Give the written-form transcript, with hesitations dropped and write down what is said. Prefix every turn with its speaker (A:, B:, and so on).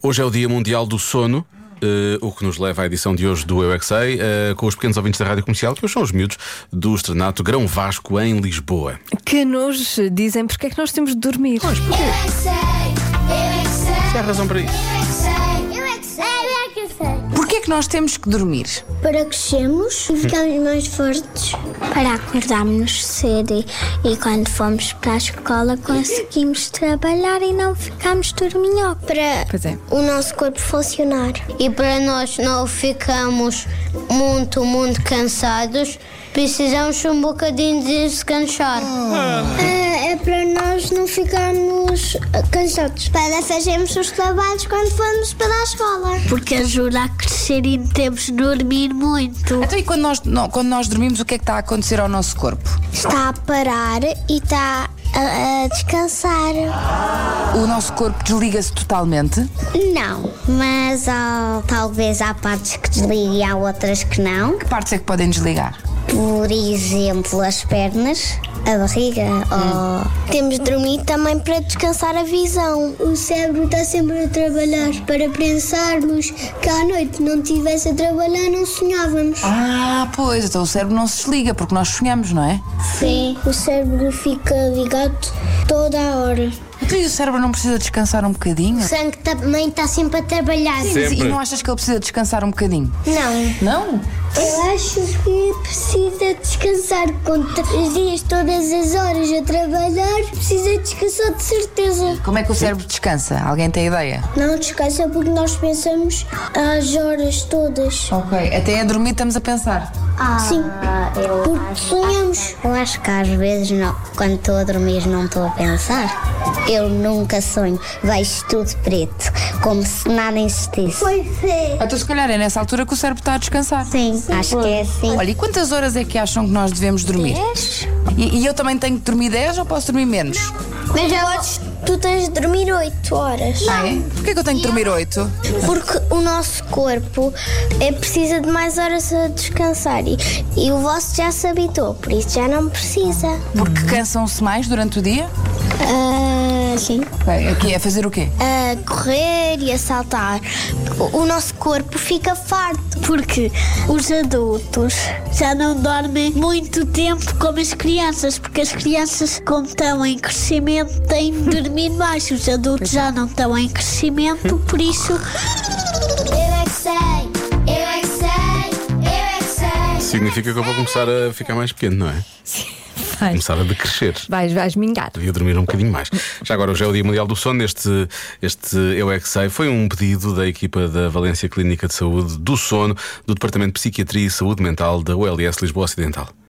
A: Hoje é o Dia Mundial do Sono. O que nos leva à edição de hoje do Eu é Que Sei, com os pequenos ouvintes da Rádio Comercial, que hoje são os miúdos do Estrenato Grão Vasco, em Lisboa.
B: Que nos dizem porque é que nós temos de dormir.
A: Pois, porquê? Se há razão para isso.
C: Porquê é que nós temos que dormir?
D: Para crescermos e ficarmos mais fortes. Para acordarmos cedo e quando formos para a escola conseguimos trabalhar e não ficarmos dorminhocos. Para
B: Pois é.
D: o nosso corpo funcionar. E para nós não ficarmos muito cansados, precisamos um bocadinho de descansar. É para nós não ficarmos cansados. Para fazermos os trabalhos quando formos para a escola. Porque ajuda a crescer e temos de dormir muito.
C: Então, e quando nós dormimos, o que é que está a acontecer ao nosso corpo?
D: Está a parar e está a descansar.
C: O nosso corpo desliga-se totalmente?
D: Não, mas talvez há partes que desliguem e há outras que não.
C: Que partes é que podem desligar?
D: Por exemplo, as pernas, a barriga. Temos de dormir também para descansar a visão. O cérebro está sempre a trabalhar para pensarmos que à noite não estivesse a trabalhar, não sonhávamos.
C: Ah, pois, então o cérebro não se desliga porque nós sonhamos, não é?
D: Sim, o cérebro fica ligado toda a hora.
C: Então, e o cérebro não precisa descansar um bocadinho?
D: O sangue também está sempre a trabalhar.
A: Sempre.
C: E não achas que ele precisa descansar um bocadinho?
D: Não.
C: Não?
D: Eu acho que precisa descansar com 3 dias, todas as horas a trabalhar. Precisa descansar de certeza.
C: Como é que o cérebro descansa? Alguém tem ideia?
D: Não descansa porque nós pensamos às horas todas.
C: Ok, até a dormir estamos a pensar.
D: Sim, porque sonhamos. Eu acho que às vezes não, quando estou a dormir não estou a pensar. Eu nunca sonho, vejo tudo preto, como se nada existisse. Pois é.
C: Então, se calhar é nessa altura que o cérebro está a descansar.
D: Sim, acho que é assim.
C: Olha, e quantas horas é que acham que nós devemos dormir?
D: 10?
C: E eu também tenho que dormir 10 ou posso dormir menos?
D: Mas tu tens de dormir 8 horas.
C: Ah, é? Porquê que eu tenho que dormir 8?
D: Porque o nosso corpo precisa de mais horas a descansar e o vosso já se habitou, por isso já não precisa.
C: Porque cansam-se mais durante o dia?
D: Sim.
C: Ok, aqui é fazer o quê?
D: A correr e a saltar. O nosso corpo fica farto porque os adultos já não dormem muito tempo como as crianças, porque as crianças, como estão em crescimento, têm de dormir mais. Os adultos já não estão em crescimento, por isso. Eu é que sei, eu é que sei, eu é que sei.
A: Significa que eu vou começar a ficar mais pequeno, não é?
B: Vais,
A: Começar a decrescer.
B: vais mingar.
A: Devia dormir um bocadinho mais. Já agora, hoje é o Dia Mundial do Sono. Este Eu é Que Sei foi um pedido da equipa da Valência Clínica de Saúde do Sono, do Departamento de Psiquiatria e Saúde Mental da ULS Lisboa Ocidental.